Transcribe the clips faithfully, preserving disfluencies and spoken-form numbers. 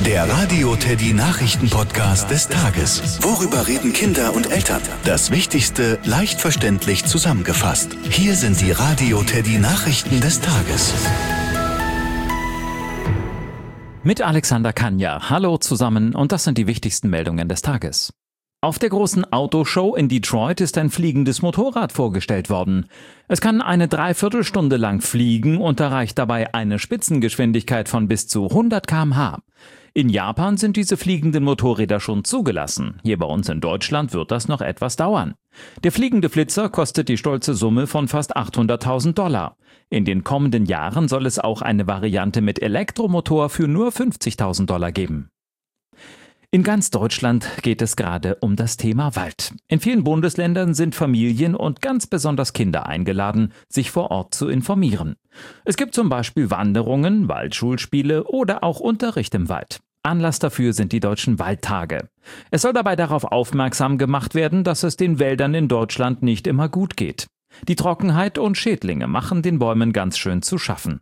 Der Radio Teddy Nachrichten-Podcast des Tages. Worüber reden Kinder und Eltern? Das Wichtigste leicht verständlich zusammengefasst. Hier sind die Radio Teddy Nachrichten des Tages. Mit Alexander Kanja. Hallo zusammen und das sind die wichtigsten Meldungen des Tages. Auf der großen Autoshow in Detroit ist ein fliegendes Motorrad vorgestellt worden. Es kann eine Dreiviertelstunde lang fliegen und erreicht dabei eine Spitzengeschwindigkeit von bis zu hundert Kilometer pro Stunde. In Japan sind diese fliegenden Motorräder schon zugelassen. Hier bei uns in Deutschland wird das noch etwas dauern. Der fliegende Flitzer kostet die stolze Summe von fast achthunderttausend Dollar. In den kommenden Jahren soll es auch eine Variante mit Elektromotor für nur fünfzigtausend Dollar geben. In ganz Deutschland geht es gerade um das Thema Wald. In vielen Bundesländern sind Familien und ganz besonders Kinder eingeladen, sich vor Ort zu informieren. Es gibt zum Beispiel Wanderungen, Waldschulspiele oder auch Unterricht im Wald. Anlass dafür sind die Deutschen Waldtage. Es soll dabei darauf aufmerksam gemacht werden, dass es den Wäldern in Deutschland nicht immer gut geht. Die Trockenheit und Schädlinge machen den Bäumen ganz schön zu schaffen.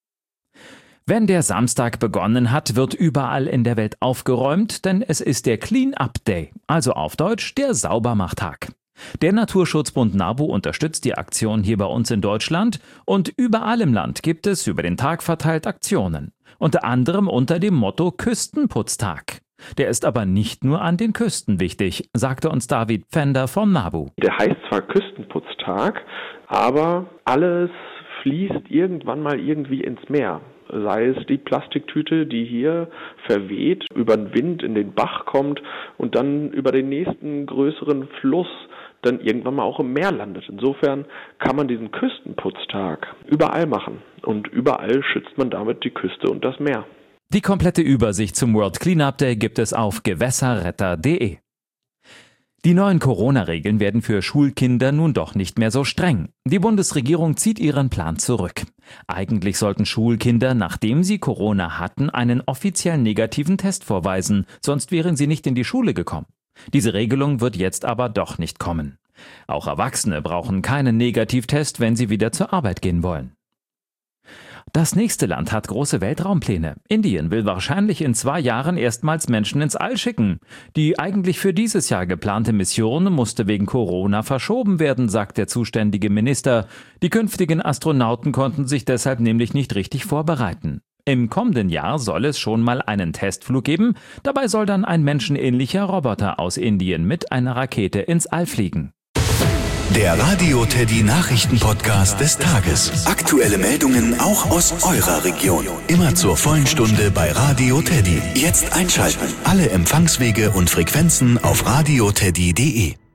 Wenn der Samstag begonnen hat, wird überall in der Welt aufgeräumt, denn es ist der Clean-Up Day, also auf Deutsch der Saubermachtag. Der Naturschutzbund NABU unterstützt die Aktion hier bei uns in Deutschland und überall im Land gibt es über den Tag verteilt Aktionen, unter anderem unter dem Motto Küstenputztag. Der ist aber nicht nur an den Küsten wichtig, sagte uns David Pfänder vom NABU. Der heißt zwar Küstenputztag, aber alles fließt irgendwann mal irgendwie ins Meer. Sei es die Plastiktüte, die hier verweht, über den Wind in den Bach kommt und dann über den nächsten größeren Fluss dann irgendwann mal auch im Meer landet. Insofern kann man diesen Küstenputztag überall machen und überall schützt man damit die Küste und das Meer. Die komplette Übersicht zum World Cleanup Day gibt es auf gewässerretter punkt de. Die neuen Corona-Regeln werden für Schulkinder nun doch nicht mehr so streng. Die Bundesregierung zieht ihren Plan zurück. Eigentlich sollten Schulkinder, nachdem sie Corona hatten, einen offiziell negativen Test vorweisen, sonst wären sie nicht in die Schule gekommen. Diese Regelung wird jetzt aber doch nicht kommen. Auch Erwachsene brauchen keinen Negativtest, wenn sie wieder zur Arbeit gehen wollen. Das nächste Land hat große Weltraumpläne. Indien will wahrscheinlich in zwei Jahren erstmals Menschen ins All schicken. Die eigentlich für dieses Jahr geplante Mission musste wegen Corona verschoben werden, sagt der zuständige Minister. Die künftigen Astronauten konnten sich deshalb nämlich nicht richtig vorbereiten. Im kommenden Jahr soll es schon mal einen Testflug geben. Dabei soll dann ein menschenähnlicher Roboter aus Indien mit einer Rakete ins All fliegen. Der Radio Teddy Nachrichten-Podcast des Tages. Aktuelle Meldungen auch aus eurer Region. Immer zur vollen Stunde bei Radio Teddy. Jetzt einschalten. Alle Empfangswege und Frequenzen auf radio teddy punkt de.